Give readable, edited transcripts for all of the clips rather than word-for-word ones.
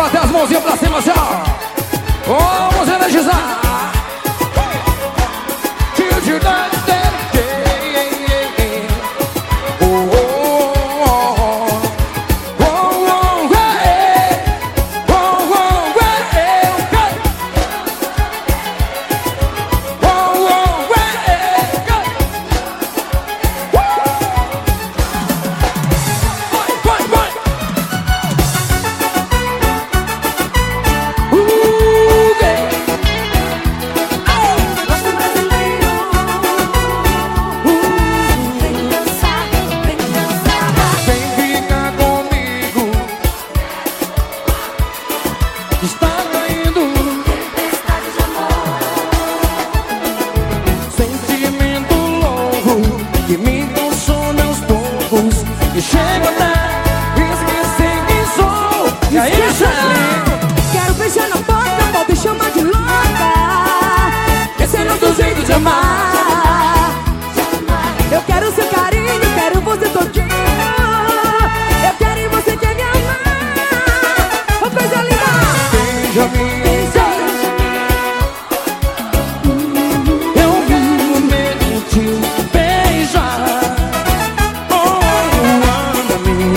bater as mãozinhas pra cima já. Vamos energizar. Está caindo tempestade de amor, sentimento louco que me consome aos poucos e chega até esquecer quem sou. E aí, Charlie? Quero beijar na boca, pode chamar de louca. Esse é nosso jeito de amar. Eu quero seu carinho, quero você todinho. Eu quero e você quer me amar. Uma coisa linda. Beija-me, eu quero mesmo te beijar. Oh, ama-me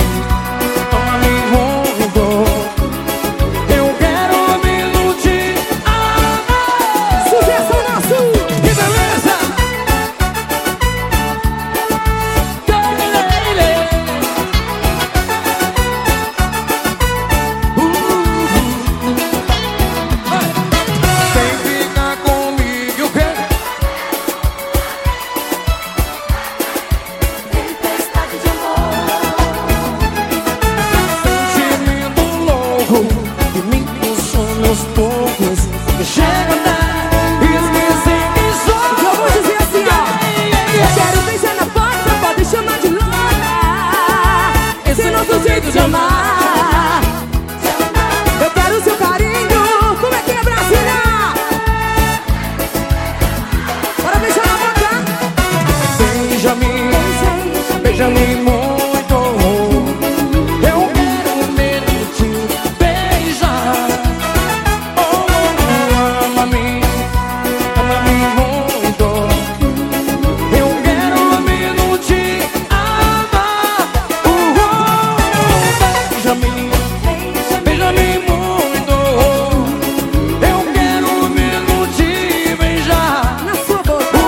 muito. Eu quero mesmo te amar. Sucesso nosso. Que beleza! Que me consome aos poucos e chega até esquecer quem sou. Eu vou dizer assim, ó. Eu quero beijar na boca, pode chamar de louca. Esse é nosso jeito de amar. Eu quero seu carinho. Como é que é, Brasília? Bora beijar na boca. Beija-me, beija-me muito. Eu quero mesmo te beijar. Oh, ama-me muito. Eu quero mesmo te amar. Beija-me, beija-me muito. Eu quero mesmo te beijar. Na sua boca.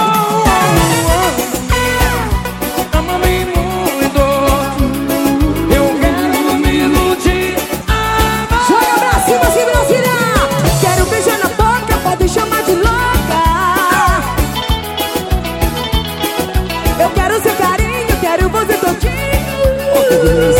Ama-me muito. Eu quero mesmo te amar. Joga pra cima, assim, Brasília. Quero beijar na boca, pode chamar de louca. Eu quero seu carinho, quero você todinho.